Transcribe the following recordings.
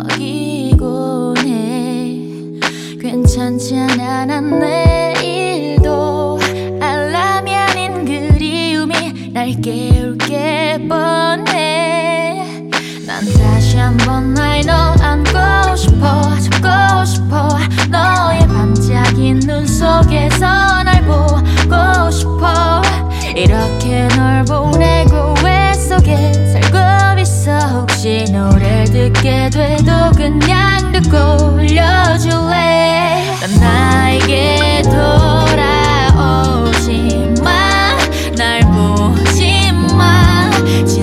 여기곤 해. 괜찮잖아 난 내일도 알람이 아닌 그리움이 날 깨울 게 뻔해. 난 다시 한번 날 너 안고 싶어 잡고 싶어 너의 반짝인 눈 속에서 날 보고 싶어. 이렇게 널 보내고 왜 속에 살고 있어. 혹시 노래를 듣게 돼도 그냥 듣고 흘려줄래. 난 나에게 돌아오지 마. 날 보지 마.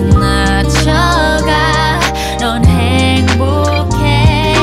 지나쳐가. 넌 행복해야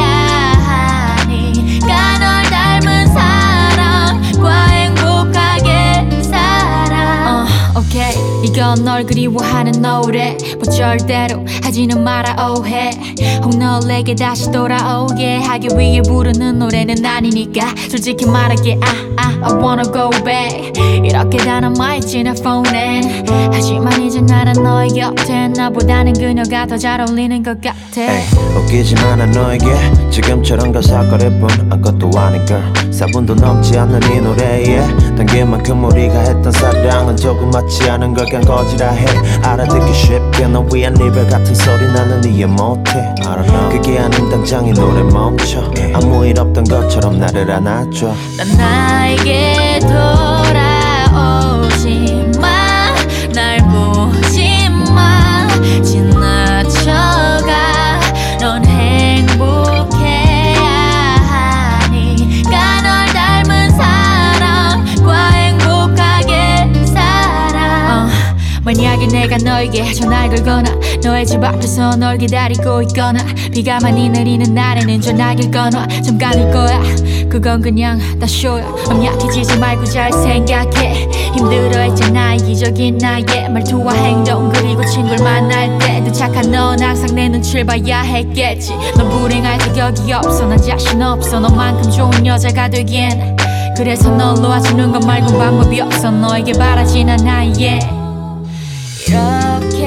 하니까 널 닮은 사람과 행복하게 살아. 오케이 이건 널 그리워하는 노래. 뭐 절대로 하지는 마라 오해. 혹 널 내게 다시 돌아오게 하기 위해 부르는 노래는 아니니까 솔직히 말할게 I wanna go back. 이렇게 다 남아있지 내 폰엔. 하지만 이제 나는 너의 곁에 나보다는 그녀가 더 잘 어울리는 것 같아. 웃기지만 난 너에게 지금처럼 가사거릴 뿐 아무것도 아닌 걸. 4분도 넘지 않는 이 노래에 당길 만큼 우리가 했던 사랑은 조그맣지 않은 걸 그냥 거지라해. 알아듣기 쉽게 너 위한 리벨 같은 소리 나는 이해 못해. 그게 아닌 당장 이 노래 멈춰. 아무 일 없던 것처럼 나를 안아줘. 난 나에게 돌아오지 마. 날 보지 마. 지나쳐가. 넌 행복해야 하니까 널 닮은 사람과 행복하게 살아. 만약에 내가 너에게 전화를 걸거나 너의 집 앞에서 널 기다리고 있거나 비가 많이 내리는 날에는 전화기를 꺼놔. 잠깐일 거야 그건 그냥 다 쇼야. 맘 약해지지 말고 잘 생각해. 힘들어했잖아 이기적인 나의 말투와 행동 그리고 친구를 만날 때도 착한 넌 항상 내 눈치를 봐야 했겠지. 넌 불행할 자격이 없어. 난 자신 없어 너만큼 좋은 여자가 되기엔. 그래서 널 놓아주는 것 말고 방법이 없어. 너에게 바라진 않아 yeah. 이렇게